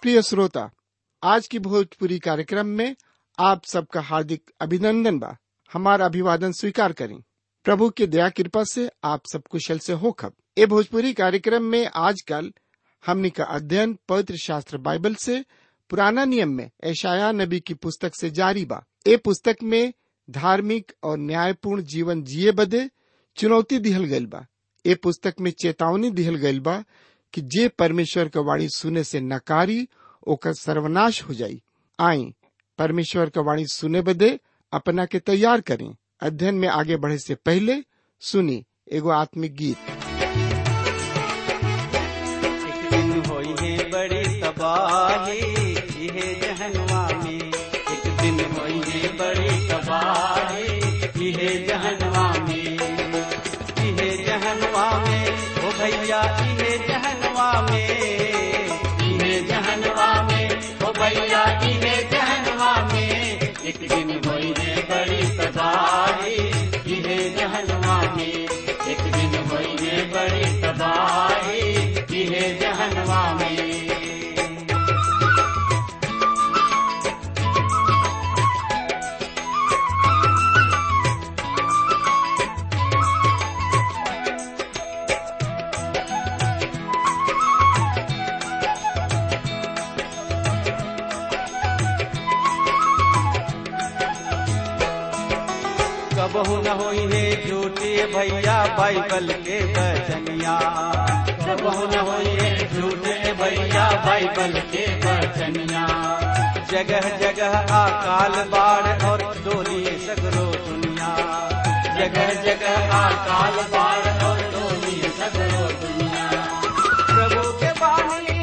प्रिय श्रोता, आज की भोजपुरी कार्यक्रम में आप सबका हार्दिक अभिनंदन बा। हमारा अभिवादन स्वीकार करें। प्रभु की दया कृपा से आप सब कुशल से हो खब। ये भोजपुरी कार्यक्रम में आजकल हमनी का अध्ययन पवित्र शास्त्र बाइबल से पुराना नियम में यशायाह नबी की पुस्तक से जारी बा। ये पुस्तक में धार्मिक और न्यायपूर्ण जीवन जिए बदे चुनौती दिहल गइल बा। ये पुस्तक में चेतावनी दिहल गइल बा कि जे परमेश्वर का वाणी सुने से नकारी ओकर सर्वनाश हो जाई। आई परमेश्वर का वाणी सुने बदे अपना के तैयार करें। अध्ययन में आगे बढ़े से पहले सुनी एगो आत्मिक गीत। एक दिन होई है बड़ी तबाही इहे जहन्नुमा में, एक दिन होई है बड़ी तबाही इहे जहन्नुमा में, इहे जहन्नुमा में ओ भैया इहे जहन्नुमा में, इहे जहन्नुमा में ओ भैया इहे जहन्नुमा में, एक दिन होई है बड़ी तबाही इहे जहन्नुमा में, एक दिन होई है बड़ी तबाही इहे जहन्नुमा में। कबहू न होई है झूठे भैया बाइबल के बचनिया, कबहू न होई है झूठे भैया बाइबल के बचनिया। जगह जगह अकाल बाढ़ और डोली सगरो दुनिया, जगह जगह अकाल बाढ़ और डोली सगरो दुनिया। प्रभु के बानी,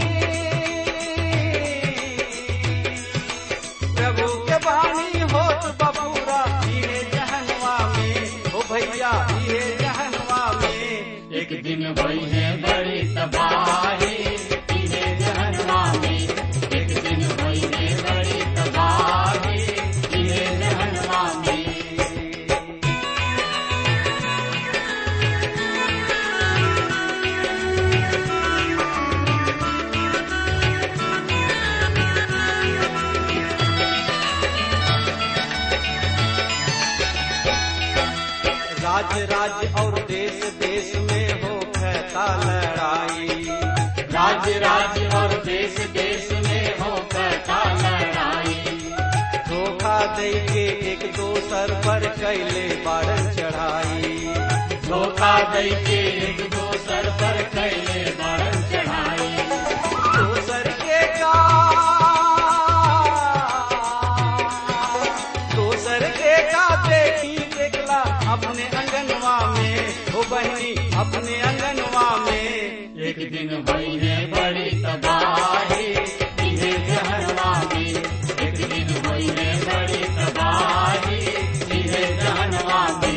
प्रभु के बानी होत बबूरा इहे जहन्नुमा में ओ भैया इहे जहन्नुमा में, एक दिन भई है बड़ी तबाही इहे जहन्नुमा में, एक दिन भई है बड़ी तबाही इहे जहन्नुमा में। राज्य राज्य और देश देश में हो कहता लड़ाई, राज्य राज्य और देश देश में हो कहता लड़ाई। धोखा दे के एक दोसर पर कैले बारन चढ़ाई, धोखा दे के एक दोसर पर कैले बारन चढ़ाई। दोसर के का दोसर के का बेटी देखला अपने अंगनवा में ओ बहनी अपने अंगनवा में, एक दिन भई है बड़ी तबाही इहे जहन्नुमा में, एक दिन भई है बड़ी तबाही इहे जहन्नुमा में।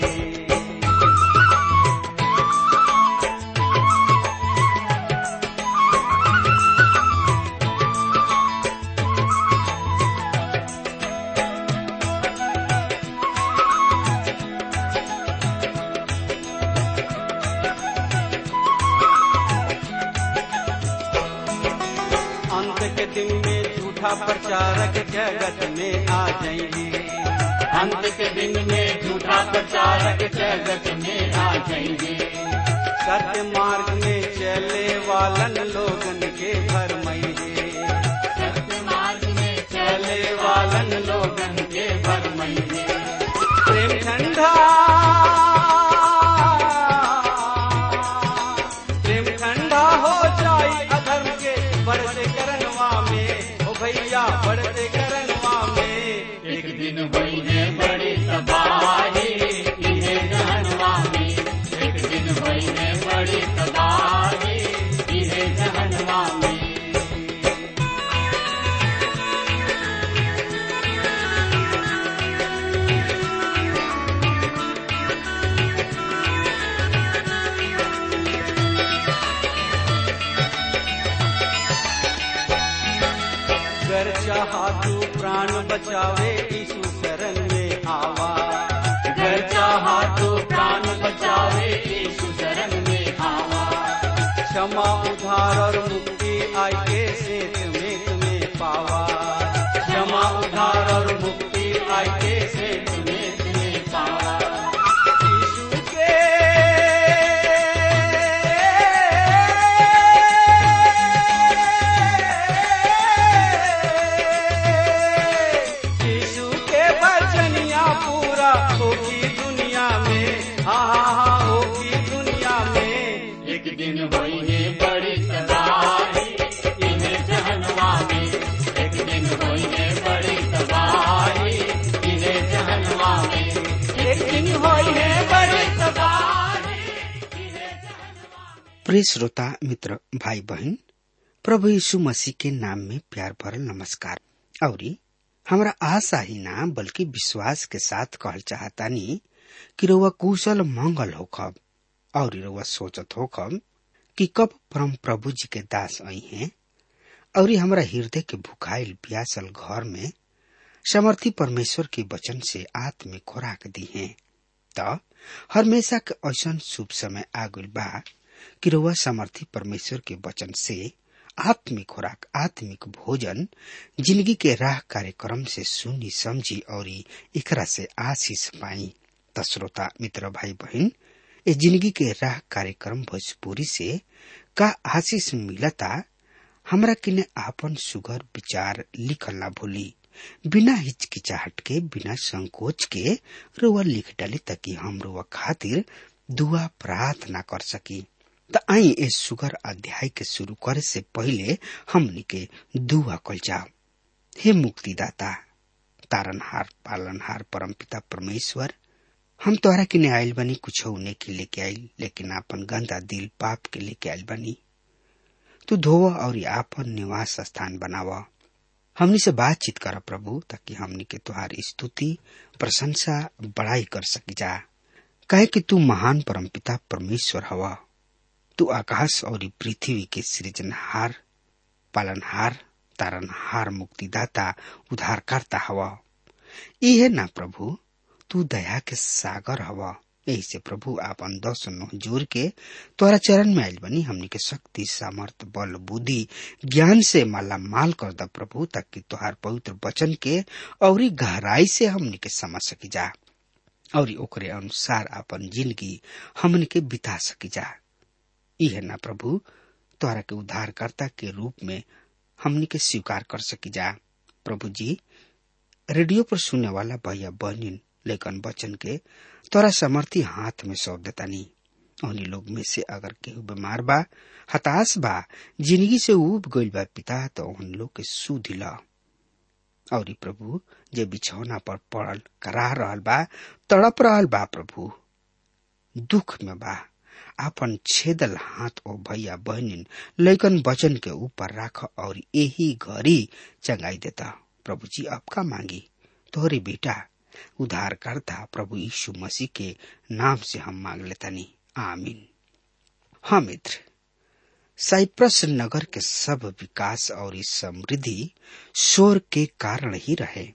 प्रचारक जगत में आ जाएंगे, अंत के दिन में झूठा प्रचारक जगत में आ जाएंगे। सत्य मार्ग में चले वालन लोगन के भरमइहे, सत्य मार्ग में चले वालन लोगन के भरमइहे। प्रेम ठंडा हो जाई अधर्म के बढ़ते करनवा में भैया बढ़ते करनवा में, एक दिन भई है बड़ी तबाही इहे जहन्नुमा में, एक दिन भई है बड़ी तबाही इहे जहन्नुमा में। अगर चाहा तू प्राण बचावे यीशु शरण में आवा, अगर चाहा तू प्राण बचावे यीशु शरण में आवा। क्षमा उद्धार और मुक्ति आई के सेत में प्रिय श्रोता मित्र भाई बहन, प्रभु यीशु मसीह के नाम में प्यार भरल नमस्कार। और हमरा आशा ही ना बल्कि विश्वास के साथ कहल चाहतानी कि रउआ कुशल मंगल होखब और रउआ सोचत होखब कि कब परम प्रभु जी के दास आई हैं और हमरा हृदय के भुखाइल प्यासल घर में समर्थी परमेश्वर के वचन से आत्मिक खुराक दी है। त हमेशा के ऐसा शुभ समय आगुल बा कि रउआ समर्थी परमेश्वर के वचन से आत्मिक खुराक, आत्मिक भोजन जिंदगी के राह कार्यक्रम से सुनी समझी और एकरा से आशीष पाई। त श्रोता मित्र भाई बहन, इस जिंदगी के राह कार्यक्रम भोजपुरी से का आशीष मिलता, हमरा किने आपन सुगर विचार लिखल ना भूली। बिना हिचकिचाहट के, बिना संकोच के रुआ लिख डाली ताकि हम रुआ खातिर दुआ प्रार्थना कर सकी। त आई इस सुगर अध्याय के शुरू करे से पहले हमनी के दुआ कल जाओ। हे मुक्तिदाता, तारनहार, पालनहार परमपिता परमेश्वर, हम तोहरा किने आइल बनी कुछ होने के लेके आइल, लेकिन आपन गंदा दिल पाप के लेके आइल बनी। तू धोवा और आपन निवास स्थान बनावा। हमनी से बातचीत कर प्रभु, ताकि हमनी के तुहारी स्तुति, प्रशंसा, बड़ाई कर सकी जा। कहे कि तू महान परमपिता परमेश्वर हवा। तू आकाश और पृथ्वी के सृजनहार, पालनहार, तारनहार, मुक्तिदाता, उद्धारकर्ता हवा। इहे ना प्रभु, तू दया के सागर हवा। यही से प्रभु आपन 10 जोर के तोरा चरण में आइल बनी। हमनी के शक्ति, सामर्थ, बल, बुद्धि, ज्ञान से माला माल कर दा प्रभु, ताकि तुहार पवित्र वचन के और गहराई से हमनी के समझ सकी जा और ओकरे अनुसार आपन जिंदगी हमनी के बिता सकी जा। इहे ना प्रभु, तोहरा के उद्धारकर्ता के रूप में हमनी के स्वीकार कर सकी जा। प्रभु जी, रेडियो पर सुनने वाला भैया बहनिन लेकिन वचन के तोरा समर्थी हाथ में सौंप देतानी। उन्हीं लोग में से अगर केहू बीमार बा, हताश बा, जिंदगी से उब गइल बा पिता, तो उन लोग के सुधिला। और प्रभु, जे बिछौना पर पड़ल कराह रहल बा, तड़प रहल बा, प्रभु दुख में बा, आपन छेदल हाथ ओ भैया बहनिन लेकिन वचन के ऊपर राख और यही घड़ी चंगाई देता। प्रभु जी, आपका मांगी तोहरे बेटा उद्धारकर्ता प्रभु यीशु मसीह के नाम से हम मांग लेतानी, आमीन। हाँ मित्र, साइप्रस नगर के सब विकास और समृद्धि शोर के कारण ही रहे।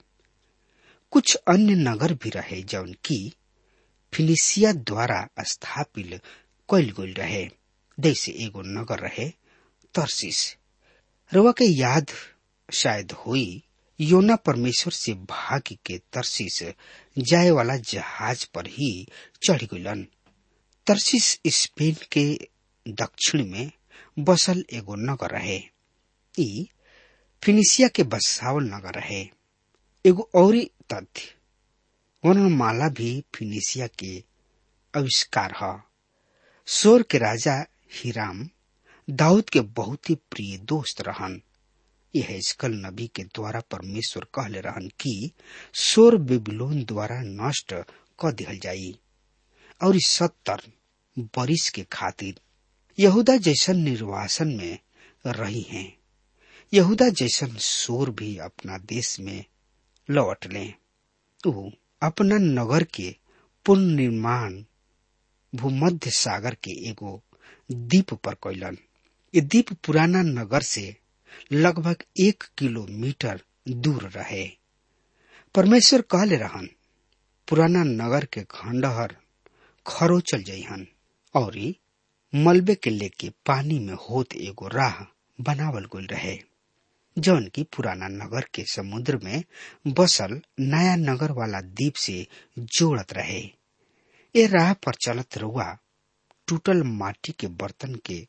कुछ अन्य नगर भी रहे जौन की फिनिसिया द्वारा स्थापित कइल गइल रहे। जैसे एगो नगर रहे तरसीस। रउआ के याद शायद होई, योना परमेश्वर से भाग के तरसीस जाए वाला जहाज पर ही चढ़ गइलन। तरसीस स्पेन के दक्षिण में बसल एगो नगर रहे। ई फिनिसिया के बसावल नगर रहे। एगो औरी तथ्य, वर्णमाला भी फिनिसिया के आविष्कार है। सोर के राजा हिराम दाऊद के बहुत ही प्रिय दोस्त रहन। यह हिजकिय्याह नबी के द्वारा परमेश्वर कहले रहन कि सोर बेबीलोन द्वारा नष्ट क दिहल जाई और 70 बरिस के खातिर यहूदा जैसन निर्वासन में रही हैं। यहूदा जैसन सोर भी अपना देश में लौट लें। वो अपना नगर के पुनर्निर्माण भूमध्य सागर के एगो द्वीप पर कैलन। ये द्वीप पुराना नगर से लगभग 1 किलोमीटर दूर रहे। परमेश्वर कहले रहन, पुराना नगर के खंडहर खरो चल जाइहन और मलबे के लेके पानी में होत एगो राह बनावल गइल रहे, जौन की पुराना नगर के समुद्र में बसल नया नगर वाला द्वीप से जोड़त रहे। ए राह पर चलत रउआ टूटल माटी के बर्तन के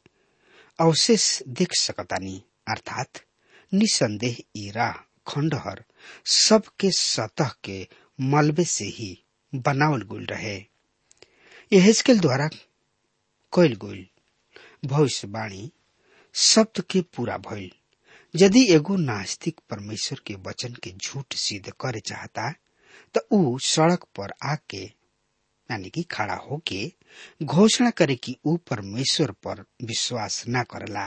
अवशेष देख सकतानी, अर्थात निसंदेह ई राह खंडहर सबके सतह के मलबे से ही बनावल गइल रहे। यह हिजकिय्याह द्वारा कइल गइल भविष्यवाणी शब्द के पूरा भइल। यदि एगो नास्तिक परमेश्वर के वचन के झूठ सिद्ध करे चाहता, तो ऊ सड़क पर आके यानी कि खड़ा होके घोषणा करे कि ऊ परमेश्वर पर विश्वास न करला।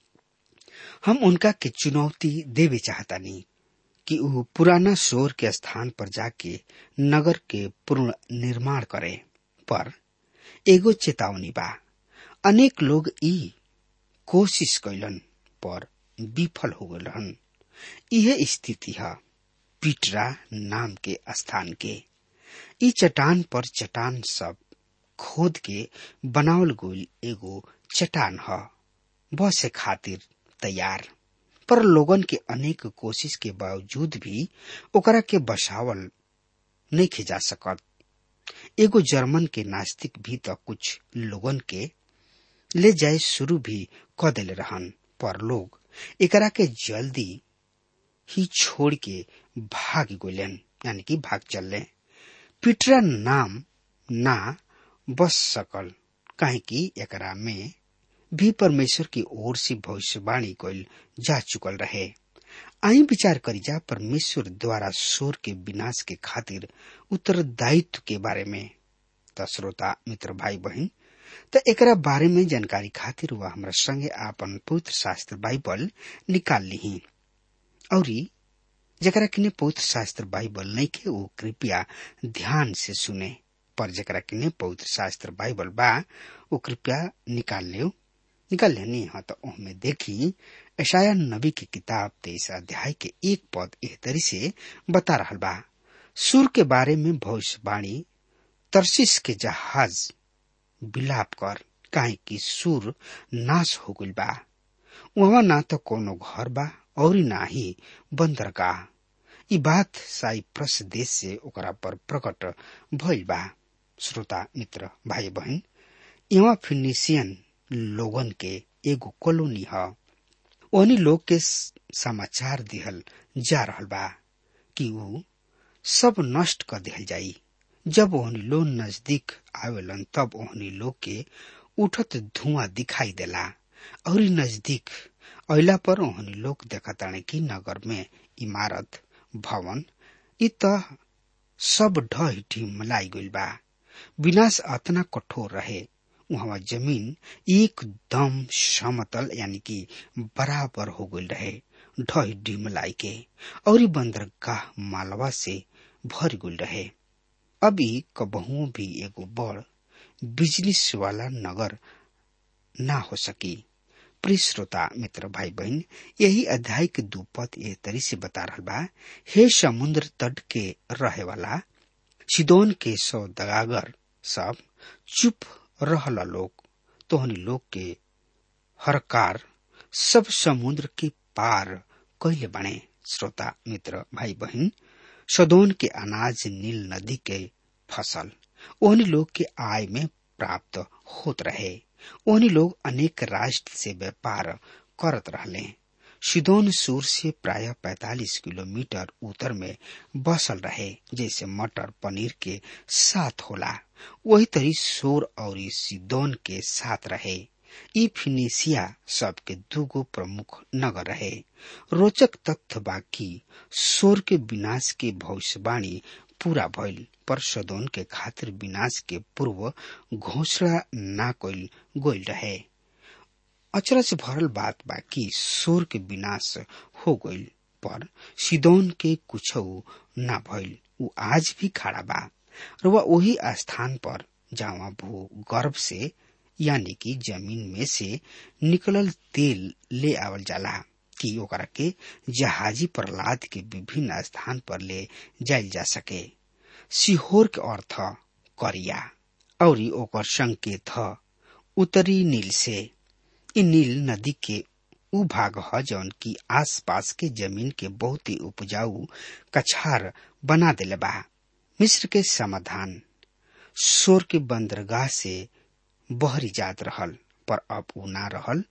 हम उनका के चुनौती देवे चाहतानी कि ऊ पुराना शोर के स्थान पर जाके नगर के पूर्ण निर्माण करे। पर एगो चेतावनी बा, अनेक लोग ई कोशिश कैलन पर विफल हो गए रहन। यह स्थिति है पीटरा नाम के स्थान के। ई चट्टान पर चट्टान सब खोद के बनावल गईल एगो चट्टान है, बसे खातिर तैयार। पर लोगन के अनेक कोशिश के बावजूद भी ओकरा के बसावल नहीं खिजा सकत। एगो जर्मन के नास्तिक भी तो कुछ लोगन के ले जाए शुरू भी क देले रहन, पर लोग एकरा के जल्दी ही छोड़ के भाग गइलन, यानी कि भाग चलले। पीटरा नाम ना बस सकल, काहे कि एकरा में भी परमेश्वर की ओर से भविष्यवाणी कइल जा चुकल रहे। आई विचार करी जा परमेश्वर द्वारा शोर के विनाश के खातिर उत्तरदायित्व के बारे में। त श्रोता मित्र भाई बहन, त एकरा बारे में जानकारी खातिर वह हमरा संगे आपन पवित्र शास्त्र बाइबल निकाल ली। और जकरा किने पवित्र शास्त्र बाइबल नहीं के वो कृपया ध्यान से सुने, पर जकरा किने पवित्र शास्त्र बाइबल बा वो कृपया निकाल लेनी है। तो उनमें देखी यशायाह नबी की किताब 23 अध्याय के 1 पद एह तरी से बता रहल बा, सूर के बारे में भविष्यवाणी, तरसीस के जहाज विलाप कर, काहे कि सूर नाश हो गइल बा, वहाँ ना तो कोनो घर बा और ना ही बंदरगाह। ई बात साइप्रस देश से ओकरा पर प्रकट भइल बा। श्रोता मित्र भाई बहन, यहाँ फिनिशियन लोगन के एगो कॉलोनी है। ओहनी लोग के समाचार दिहल जा रहल बा कि ऊ सब नष्ट कर दिहल जाई। जब ओहनी लोग नजदीक आवेलन तब ओहनी लोग के उठत धुआं दिखाई देला, और नजदीक अइला पर ओहनी लोग देखताने कि नगर में इमारत, भवन इ त सब ढह ढिमलाई गइल बा। विनाश अतना कठोर रहे, वहाँ जमीन एकदम समतल यानी कि बराबर हो गइल रहे, ढह ढिमलाई के, और बंदरगाह मालवा से भर गइल रहे। अभी कबहू भी एगो बड़ बिजनेस वाला नगर ना हो सकी। प्रिय श्रोता मित्र भाई बहन, यही अध्याय के 2 पद एह तरी से बता रहल बा, हे समुद्र तट के रहे वाला सिदोन के सौदागर सब चुप रहला लोग, तोहनी लोग के हरकार सब समुद्र के पार कैले बने। श्रोता मित्र भाई बहन, सदोन के अनाज नील नदी के फसल ओहनी लोग के आय में प्राप्त होत रहे। ओहनी लोग अनेक राष्ट्र से व्यापार करत रहले। सिदोन सूर से प्राय 45 किलोमीटर उत्तर में बसल रहे, जैसे मटर पनीर के साथ होला वही तरी सोर और सिदोन के साथ रहे। ई फिनिशिया सबके 2 प्रमुख नगर रहे। रोचक तथ्य बाकी सोर के विनाश के भविष्यवाणी पूरा भइल, पर सदोन के खातिर विनाश के पूर्व घोषणा ना कइल गइल रहे। अचरज भरल बात बाकी सोर के विनाश हो गइल, पर सिदोन के कुछऊ ना भइल। उ आज भी खड़ा बा, और वह वही स्थान पर जहाँ भूगर्भ से यानी कि जमीन में से निकलल तेल ले आवल जाला कि ओकरा के जहाजी पर लाद के विभिन्न स्थान पर ले जायल जा सके। सिहोर के अर्थ करिया और ओकर संकेत ह उत्तरी नील से। इ नील नदी के उ भाग ह जौन की आसपास के जमीन के बहुत ही उपजाऊ कछार बना देले बा। मिस्र के समाधान सोर के बंदरगाह से बहरी जात रहल, पर अब उ ना रहल।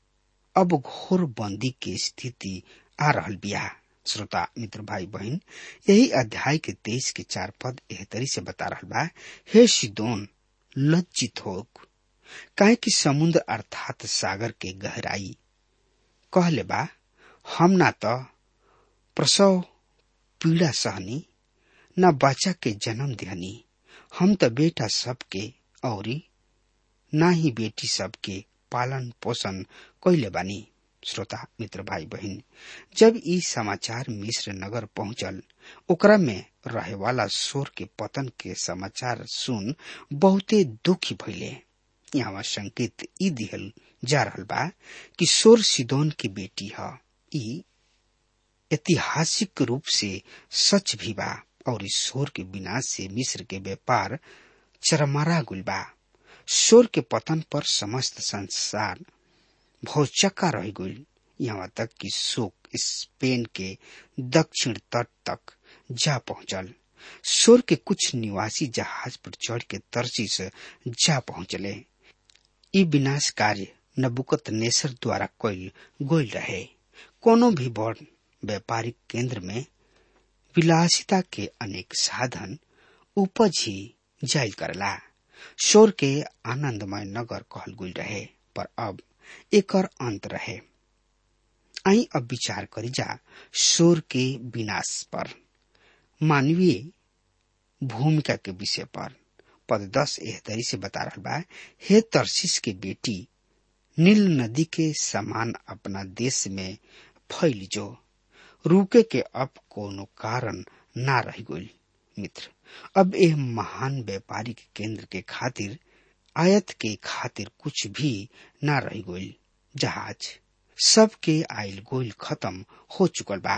अब घोर बंदी के स्थिति आ रहल बिया। श्रोता मित्र भाई बहन, यही अध्याय के 23 के 4 पद एह तरी से बता रहल बा, हे सिदोन लज्जित हो, काहे कि समुद्र अर्थात सागर के गहराई कहले बा, हम ना तो प्रसव पीड़ा सहनी, न बच्चा के जन्म दिहनी, हम त बेटा सबके और ना ही बेटी सबके पालन पोषण कैले बानी। श्रोता मित्र भाई बहन, जब ई समाचार मिस्र नगर पहुंचल, ओकरा में रहे वाला सोर के पतन के समाचार सुन बहुते दुखी भइले। यहाँ संकेत ई दिहल जा रहल बा कि सोर सिदोन की बेटी ह। ई ऐतिहासिक रूप से सच भी बा और इस सोर के विनाश से मिस्र के व्यापार चरमरा गुल बा। सोर के पतन पर समस्त संसार भौचक्का रह गई, यहाँ तक कि शोक स्पेन के दक्षिण तट तक जा पहुंचल। सोर के कुछ निवासी जहाज पर चढ़ के तरसीस जा पहुंचले। ई विनाश कार्य नबुकदनेस्सर द्वारा कइल गइल रहे। कोनो भी बड़ व्यापारिक केंद्र में विलासिता के अनेक साधन उपज ही जायल करला। सोर के आनंदमय नगर कहल गइल रहे, पर अब एकर अंत रहे। आई अब विचार करी जा सोर के विनाश पर, मानवीय भूमिका के विषय पर। पद 10 एह तरी से बता रहा बा, हे तरसीस के बेटी, नील नदी के समान अपना देश में फैल जो, रुके के अब कोनो कारण ना रह गइल। मित्र, अब यह महान व्यापारिक केंद्र के खातिर आयत के खातिर कुछ भी ना रह गइल। जहाज सबके आइल गोइल खत्म हो चुकल बा।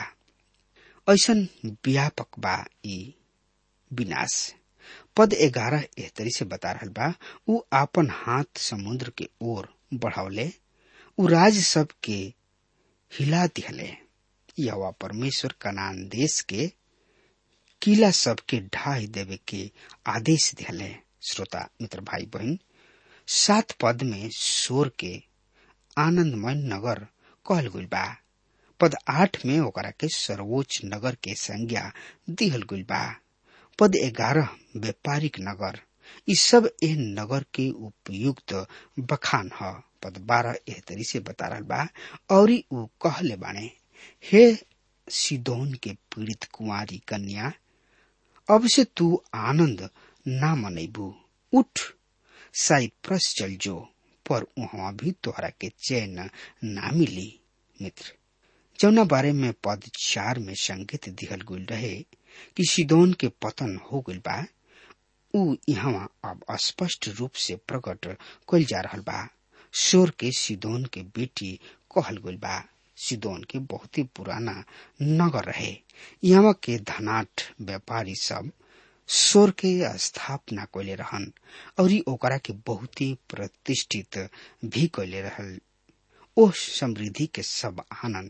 ऐसन व्यापक बा ई विनाश। पद 11 एह तरी से बता रहल बा, उ आपन हाथ समुद्र के ओर बढ़ावले, उ राज सब के हिला दिहले। यहोवा परमेश्वर कनान देश के किला सब के ढाई देवे के आदेश दिहले। श्रोता मित्र भाई बहन, 7 पद में सोर के आनंदमय नगर कहल गइल बा। पद 8 में ओकरा के सर्वोच्च नगर के संज्ञा दिहल गइल बा। पद 11 व्यापारिक नगर, इस सब एह नगर के उपयुक्त बखान ह। पद 12 एह तरी से बता रहल बा, और उ कहले बाणे, हे सिदोन के पीड़ित कुंवारी कन्या, अब से तू आनंद ना मनैबू। उठ साइप्रस चल जो, पर वहां भी तोहरा के चैन ना मिली। मित्र, जौना बारे में पद 4 में संकेत दिहल गइल रहे कि सिदोन के पतन हो गइल बा, उ यहाँ अब स्पष्ट रूप से प्रकट कइल जा रहल बा। सोर के सिदोन के बेटी कहल गइल बा। सिदोन के बहुत ही पुराना नगर रहे। यहाँ के धनाढ्य व्यापारी सब सोर के स्थापना कइले रहन और ओकरा के बहुत ही प्रतिष्ठित भी कइले रहल। ओ समृद्धि के सब आनंद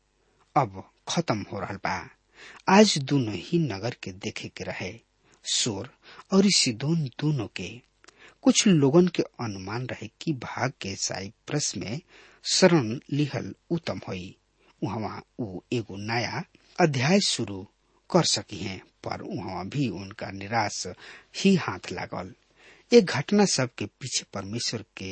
अब खत्म हो रहल बा। आज दोनों ही नगर के देखे के रहे, सोर और सिदोन दोनों के। कुछ लोगन के अनुमान रहे कि भाग के साइप्रस में शरण लिहल उत्तम होई। वहाँ उ एगो नया अध्याय शुरू कर सकी हैं, पर वहाँ भी उनका निराश ही हाथ लागल। एक घटना सब के पीछे परमेश्वर के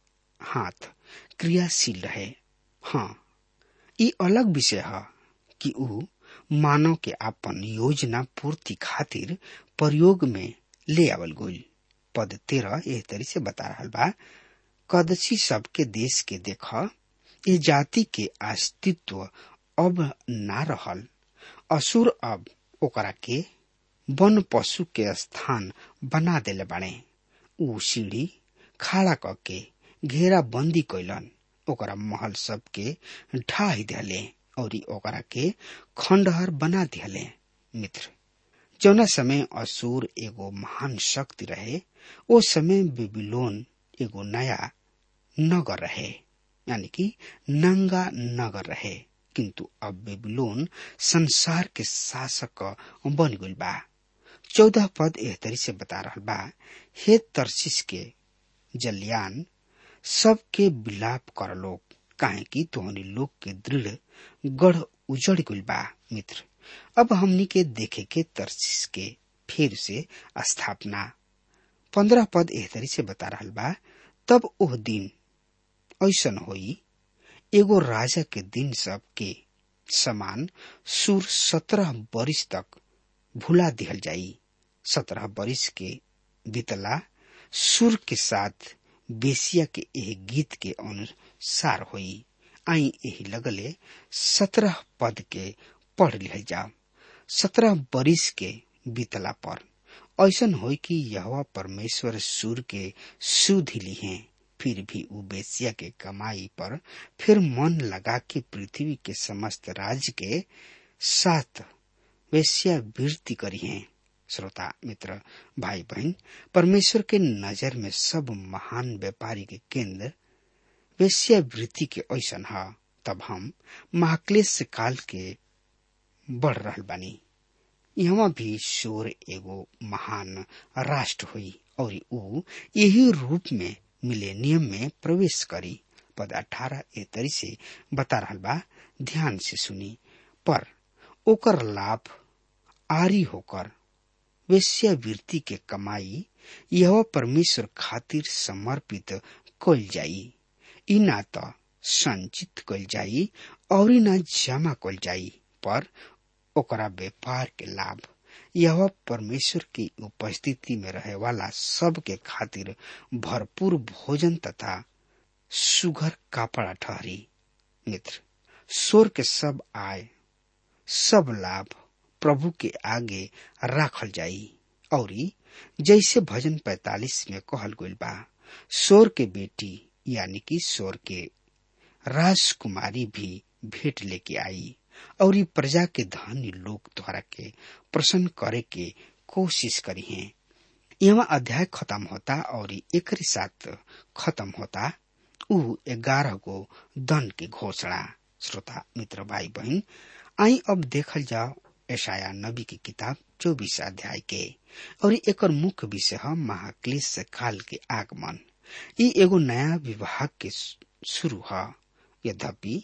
हाथ क्रियाशील रहे। हाँ, ये अलग विषय है कि उ मानव के अपन योजना पूर्ति खातिर प्रयोग में ले आवल गइल। पद 13 एह तरी से बता रहल बा, कदसी सबके देश के देख, ये जाति के अस्तित्व अब ना रहल। असुर अब ओकरा के वन पशु के स्थान बना देले बाड़े। उ सीढ़ी खड़ा करके घेरा बंदी कैलन, ओकरा महल सब के ढाई दिहले और ओकरा के खंडहर बना दिहले। मित्र, जौना समय असुर एगो महान शक्ति रहे, ओ समय बेबीलोन एगो नया नगर रहे, यानी कि नंगा नगर रहे। किंतु अब बेबीलोन संसार के शासक बन गइल बा। 14 पद एह तरी से बता रहल बा, हे तरसीस के जलियान, सबके विलाप कर लोग, काहे कि तोहनी लोग के दृढ़ गढ़ उजड़ गइल बा। मित्र, अब हमनी के देखे के तरसीस के फिर से स्थापना। 15 पद एह तरी से बता रहल बा, तब ओह दिन ऐसन होई, एगो राजा के दिन सब के समान सुर 17 बरिस तक भुला दिहल जाई। 17 बरिस के बीतला सुर के साथ बेसिया के यह गीत के अनुसार हुई। आई यही लगले 17 पद के पढ़ लिया जाओ। 17 बरिस के बीतला पर ऐसन हो कि यहोवा परमेश्वर सूर के सुधि ली हैं, फिर भी वो बेसिया के कमाई पर फिर मन लगा के पृथ्वी के समस्त राज्य के साथ वेश्या वृत्ति करी हैं। श्रोता मित्र भाई बहन, परमेश्वर के नजर में सब महान व्यापारी के केंद्र वेश्या वृत्ति के ऐसन है। तब हम महाक्लेश काल के बढ़ रहल बानी। यहाँ भी शोर एगो महान राष्ट्र हुई और ऊ यही रूप में मिलेनियम में प्रवेश करी। पद 18 ए तरी से बता रहल बा, ध्यान से सुनी। पर ओकर लाभ आरी होकर वेश्यावृत्ति के कमाई यह परमेश्वर खातिर समर्पित कइल जाई। ई ना तो संचित कइल जाई और ना जमा कइल जाई, पर ओकरा व्यापार के लाभ यह परमेश्वर की उपस्थिति में रहे वाला सब के खातिर भरपूर भोजन तथा सुघर कपड़ा ठहरी। मित्र, स्वर के सब आय सब लाभ प्रभु के आगे राखल जाई और जैसे भजन 45 में कहल गइल बा, स्वर के बेटी यानी कि स्वर के राजकुमारी भी भेंट लेके आई और प्रजा के धनी लोग द्वारा के प्रसन्न करे के कोशिश करी है। यहाँ अध्याय खत्म होता और एक साथ खत्म होता उ 11 गो दंड के घोषणा। श्रोता मित्र भाई बहन, आई अब देखल जाओ यशाया नबी की किताब 24 अध्याय के और एकर मुख्य विषय है महाक्लेश काल के आगमन। ई एगो नया विभाग के शुरू है। यद्यपि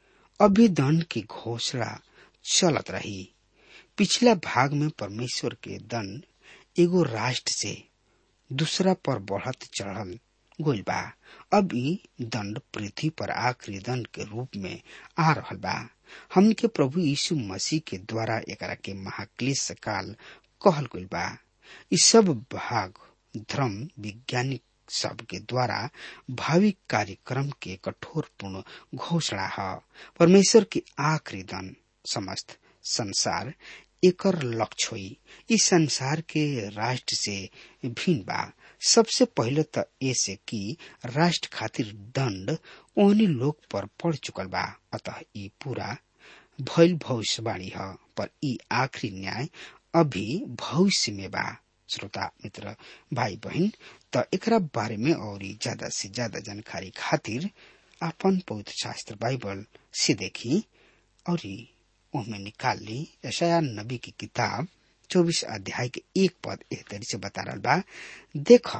अभी दंड की घोषणा चलत रही। पिछला भाग में परमेश्वर के दंड एगो राष्ट्र से दूसरा पर बढ़त चढ़ल गोइल बा। अब ई दंड पृथ्वी पर आखिरी दंड के रूप में आ रहल बा। हमके प्रभु यीशु मसीह के द्वारा एकरा के महाक्लेश काल कहल गइल बा। ई सब भाग धर्म वैज्ञानिक सब के द्वारा भावी कार्यक्रम के कठोर पूर्ण घोषणा है। परमेश्वर की आखिरी दंड समस्त संसार एकर लक्ष्य हुई। इस संसार के राष्ट्र से भिन्न बा। सबसे पहले तो ऐसे कि राष्ट्र खातिर दंड ओहनी लोग पर पड़ चुकल बा। अतः ई पूरा भइल भविष्यवाणी है, पर ई आखिरी न्याय अभी भविष्य में बा। श्रोता मित्र भाई बहन, तो एकरा बारे में और ज्यादा से ज्यादा जानकारी खातिर अपन पवित्र शास्त्र बाइबल से देखी और उनमें निकाल ली। यशाया नबी की किताब 24 अध्याय के 1 पद एह तरी से बता रहा बा, देखो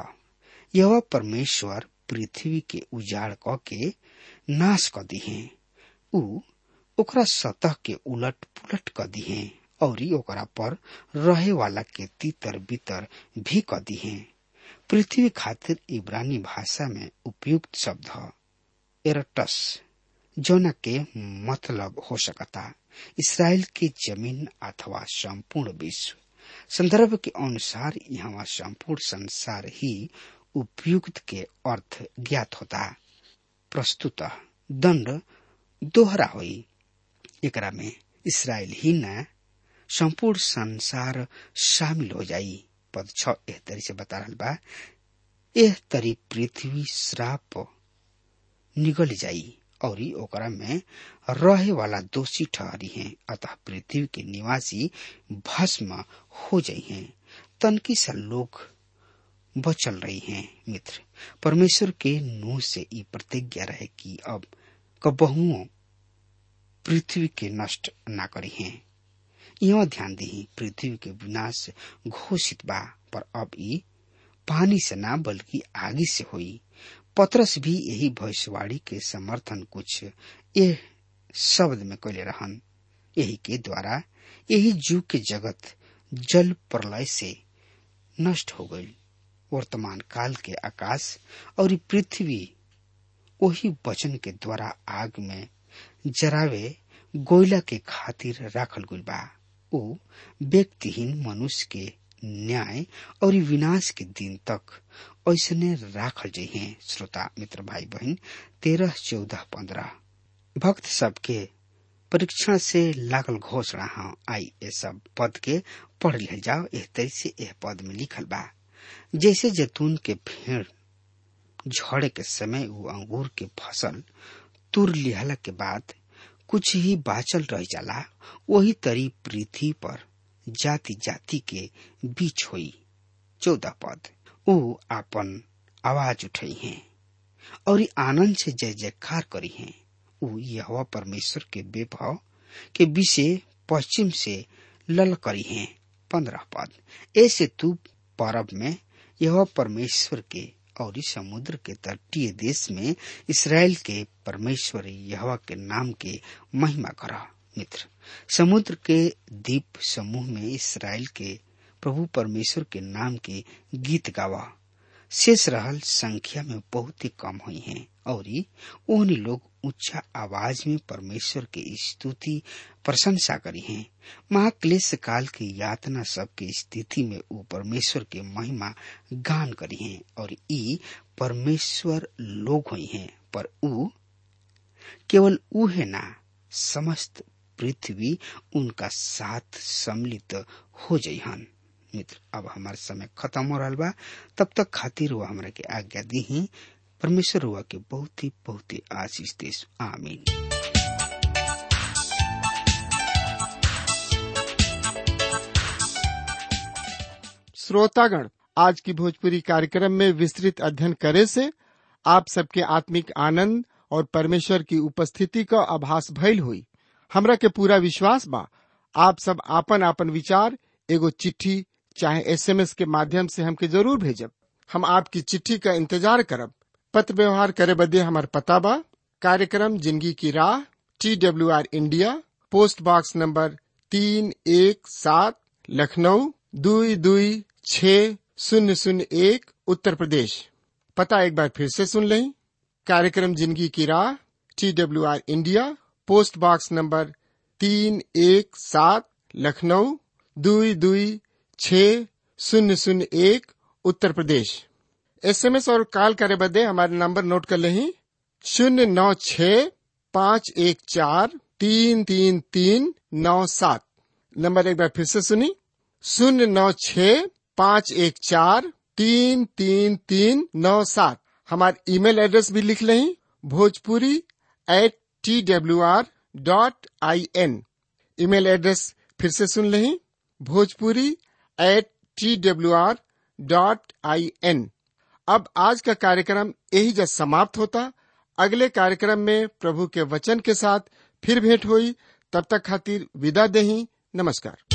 यह परमेश्वर पृथ्वी के उजाड़ क के नाश क दी है, उ ओकरा सतह के उलट पुलट क दी है और ओकरा पर रहे वाला के तीतर बीतर भी क दी है। पृथ्वी खातिर इब्रानी भाषा में उपयुक्त शब्द है एरटस, जोना के मतलब हो सकता इसराइल की जमीन अथवा संपूर्ण विश्व। संदर्भ के अनुसार यहाँ संपूर्ण संसार ही उपयुक्त के अर्थ ज्ञात होता। प्रस्तुत दंड दोहरा हुई। एकरा में इसराइल ही न संपूर्ण संसार शामिल हो जाई। पद 6 एह तरी से बता रहा बा, एह तरी पृथ्वी श्राप निगल जाई और ओकरा में रहे वाला दोषी ठहरी हैं। अतः पृथ्वी के निवासी भस्म हो जाई हैं। तनकी सा लोग बचल रही हैं। मित्र, परमेश्वर के नूह से ई प्रतिज्ञा रहे कि अब कबहुओं पृथ्वी के नष्ट न करी हैं। यहाँ ध्यान दी, पृथ्वी के विनाश घोषित बा, पर अब ई पानी से ना बल्कि आगी से हुई। पतरस भी यही भविष्यवाणी के समर्थन कुछ यह शब्द में कैले रहन। यही के द्वारा यही युग के जगत जल प्रलय से नष्ट हो गई। वर्तमान काल के आकाश और पृथ्वी वही वचन के द्वारा आग में जरावे गोइला के खातिर राखल गइल बा। वो व्यक्तिहीन मनुष्य के न्याय और विनाश के दिन तक ऐसने राखल जइहे। श्रोता मित्र भाई बहन 13, 14, 15 भक्त सबके परीक्षण से लागल घोषणा है। आई ये सब पद के पढ़ ले जाओ। एह तरह से यह पद में लिखल बा, जैसे जैतून के पेड़ झड़े के समय वो अंगूर के फसल तुर लिहला के बाद कुछ ही बाचल रह जाला, वही तरी पृथ्वी पर जाति जाति के बीच हुई। 14 पद वो आपन आवाज उठाई हैं और आनंद से जय जयकार करी हैं। वो यहोवा परमेश्वर के वैभव के विषय पश्चिम से लल करी हैं। 15 पद ऐसे तू परब में यहोवा परमेश्वर के और समुद्र के तटीय देश में इसराइल के परमेश्वर यहोवा के नाम के महिमा करा। मित्र, समुद्र के द्वीप समूह में इसराइल के प्रभु परमेश्वर के नाम के गीत गावा। शेष रहल संख्या में बहुत ही कम हुई हैं और उन्हीं लोग ऊंचा आवाज में परमेश्वर की स्तुति प्रशंसा करी हैं। महाक्लेश काल की यातना सब की स्थिति में वो परमेश्वर के महिमा गान करी हैं और ई परमेश्वर लोग हुई हैं, पर ऊ केवल ऊ है ना, समस्त पृथ्वी उनका साथ सम्मिलित हो जाइहन। मित्र, अब हमारे समय खत्म हो रहा बा, तब तक खातिर हुआ हमरा के आज्ञा दी ही। परमेश्वर हुआ के बहुत ही आशीष देश। आमीन। श्रोतागण, आज की भोजपुरी कार्यक्रम में विस्तृत अध्ययन करे से आप सबके आत्मिक आनंद और परमेश्वर की उपस्थिति का आभास भइल हुई। हमरा के पूरा विश्वास बा आप सब आपन आपन विचार एगो चिट्ठी चाहे SMS के माध्यम से हमके जरूर भेजब। हम आपकी चिट्ठी का इंतजार करब। पत्र व्यवहार करे बदे हमार पता बा कार्यक्रम जिंदगी की राह, TWR India, post box number 317, Lucknow 226001, Uttar Pradesh. पता एक बार फिर से सुन लें। कार्यक्रम जिंदगी की राह, TWR India, post box number 317, Lucknow 226001, Uttar Pradesh. SMS और कॉल करे बदे हमारे नंबर नोट कर लें। 096-514-33397। नंबर एक बार फिर से सुनी, 096-514-33397। हमारे ईमेल एड्रेस भी लिख लें, bhojpuri@twr.in। ईमेल एड्रेस फिर से सुन लें, bhojpuri@twr.in। अब आज का कार्यक्रम यही जब समाप्त होता। अगले कार्यक्रम में प्रभु के वचन के साथ फिर भेंट हुई। तब तक खातिर विदा देही। नमस्कार।